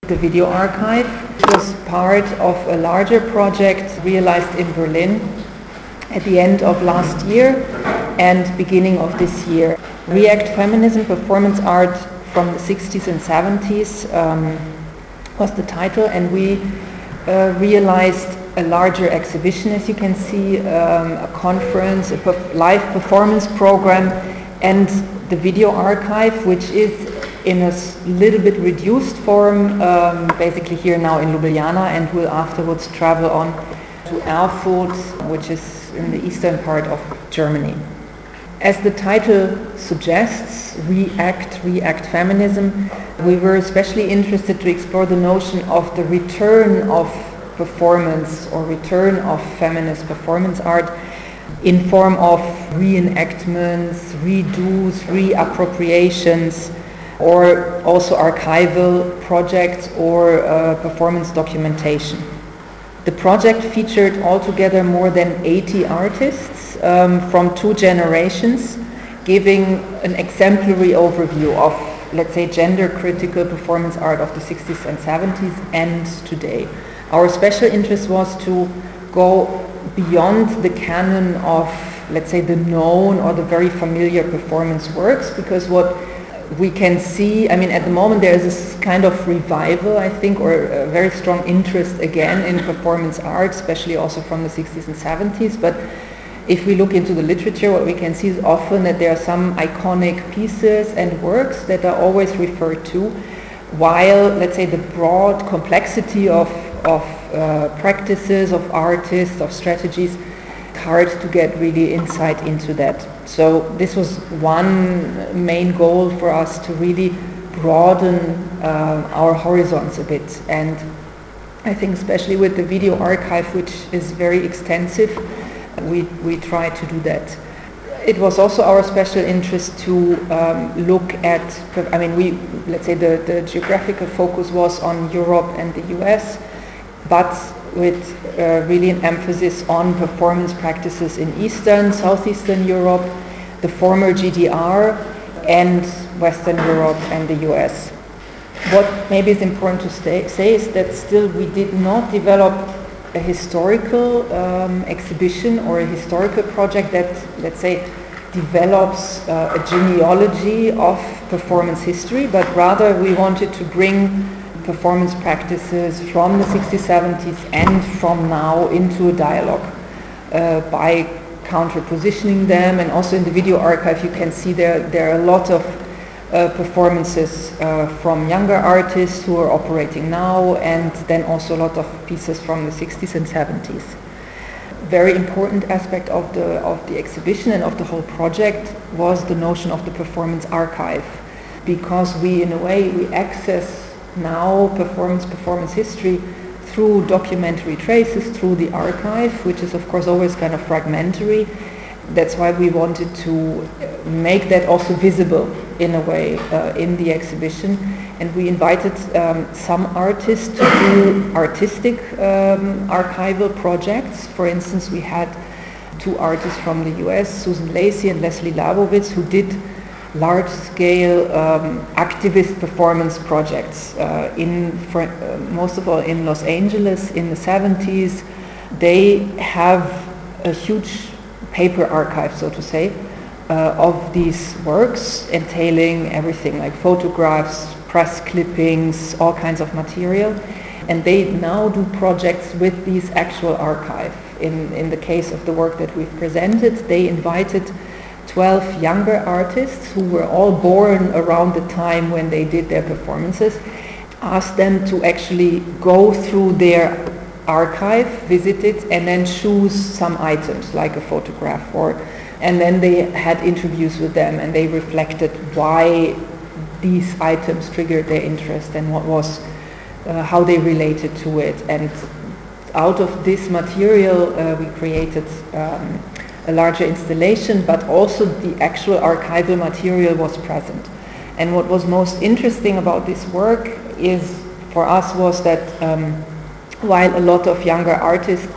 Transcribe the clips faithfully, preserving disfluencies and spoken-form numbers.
The video archive was part of a larger project realized in Berlin at the end of last year and beginning of this year. React Feminism, Performance Art from the sixties and seventies um, was the title, and we uh, realized a larger exhibition, as you can see, um, a conference, a perf- live performance program, and the video archive, which is in a little bit reduced form, um, basically here now in Ljubljana, and will afterwards travel on to Erfurt, which is in the eastern part of Germany. As the title suggests, React, React Feminism, we were especially interested to explore the notion of the return of performance or return of feminist performance art in form of reenactments, redos, reappropriations, or also archival projects or uh, performance documentation. The project featured altogether more than eighty artists um, from two generations, giving an exemplary overview of, let's say, gender-critical performance art of the sixties and seventies and today. Our special interest was to go beyond the canon of, let's say, the known or the very familiar performance works, because what we can see, I mean, at the moment there is this kind of revival, I think, or a very strong interest again in performance art, especially also from the sixties and seventies. But if we look into the literature, what we can see is often that there are some iconic pieces and works that are always referred to, while, let's say, the broad complexity of, of uh, practices, of artists, of strategies, hard to get really insight into that. So this was one main goal for us, to really broaden uh, our horizons a bit. And I think especially with the video archive, which is very extensive, we, we try to do that. It was also our special interest to um, look at, I mean, we, let's say the, the geographical focus was on Europe and the U S, but with uh, really an emphasis on performance practices in Eastern, Southeastern Europe, the former G D R, and Western Europe and the U S. What maybe is important to stay, say is that still we did not develop a historical um, exhibition or a historical project that, let's say, develops uh, a genealogy of performance history, but rather we wanted to bring performance practices from the sixties, seventies, and from now into a dialogue uh, by counter-positioning them. And also in the video archive you can see there, there are a lot of uh, performances uh, from younger artists who are operating now, and then also a lot of pieces from the sixties and seventies. Very important aspect of the, of the exhibition and of the whole project was the notion of the performance archive, because we, in a way, we access now performance performance history through documentary traces, through the archive, which is of course always kind of fragmentary. That's why we wanted to make that also visible in a way uh, in the exhibition. And we invited um, some artists to do artistic um, archival projects. For instance, we had two artists from the U S, Susan Lacey and Leslie Labovitz, who did large-scale um, activist performance projects uh, in, for, uh, most of all in Los Angeles in the seventies. They have a huge paper archive, so to say, uh, of these works, entailing everything like photographs, press clippings, all kinds of material. And they now do projects with these actual archive. In, in the case of the work that we've presented, they invited twelve younger artists who were all born around the time when they did their performances, asked them to actually go through their archive, visit it, and then choose some items like a photograph, or, and then they had interviews with them and they reflected why these items triggered their interest and what was, uh, how they related to it. And out of this material uh, we created um, a larger installation, but also the actual archival material was present. And what was most interesting about this work is, for us, was that um, while a lot of younger artists,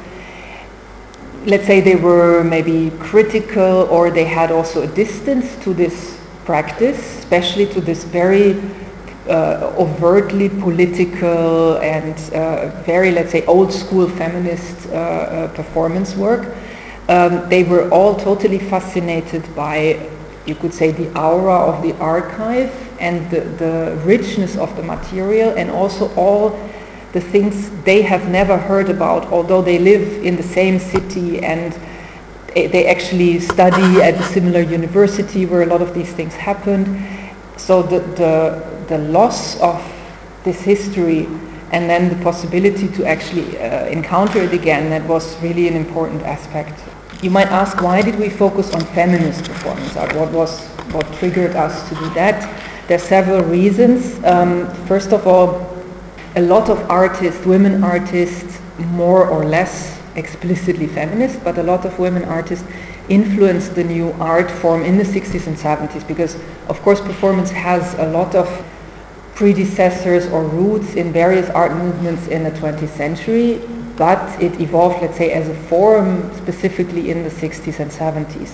let's say they were maybe critical, or they had also a distance to this practice, especially to this very uh, overtly political and uh, very, let's say, old school feminist uh, uh, performance work. Um, they were all totally fascinated by, you could say, the aura of the archive and the, the richness of the material, and also all the things they have never heard about, although they live in the same city and they actually study at a similar university where a lot of these things happened. So the, the, the loss of this history and then the possibility to actually uh, encounter it again, that was really an important aspect. You might ask, why did we focus on feminist performance art? What was, what triggered us to do that? There are several reasons. Um, first of all, a lot of artists, women artists, more or less explicitly feminist, but a lot of women artists influenced the new art form in the sixties and seventies, because of course performance has a lot of predecessors or roots in various art movements in the twentieth century, but it evolved, let's say, as a form specifically in the sixties and seventies.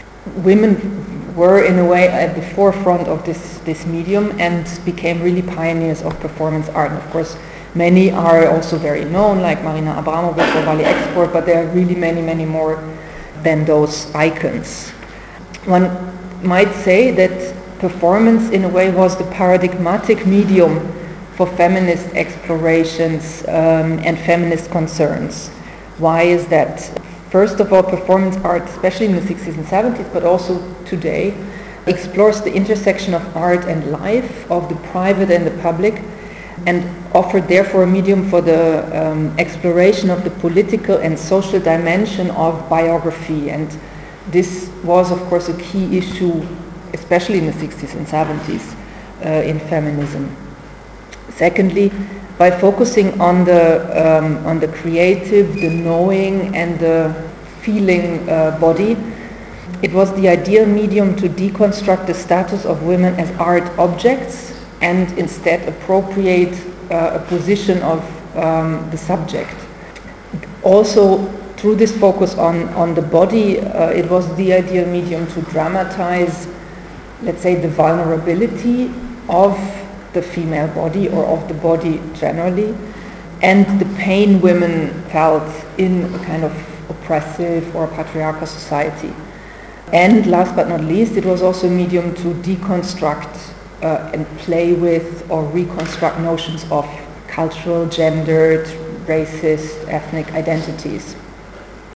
Women were in a way at the forefront of this, this medium and became really pioneers of performance art. And of course, many are also very known, like Marina Abramovic or Valley Export, but there are really many, many more than those icons. One might say that performance in a way was the paradigmatic medium for feminist explorations um, and feminist concerns. Why is that? First of all, performance art, especially in the sixties and seventies, but also today, explores the intersection of art and life, of the private and the public, and offered therefore a medium for the um, exploration of the political and social dimension of biography. And this was, of course, a key issue, especially in the sixties and seventies, uh, in feminism. Secondly, by focusing on the um, on the creative, the knowing, and the feeling uh, body, it was the ideal medium to deconstruct the status of women as art objects and instead appropriate uh, a position of um, the subject. Also, through this focus on, on the body, uh, it was the ideal medium to dramatize, let's say, the vulnerability of the female body or of the body generally, and the pain women felt in a kind of oppressive or patriarchal society. And last but not least, it was also a medium to deconstruct uh, and play with or reconstruct notions of cultural, gendered, racist, ethnic identities.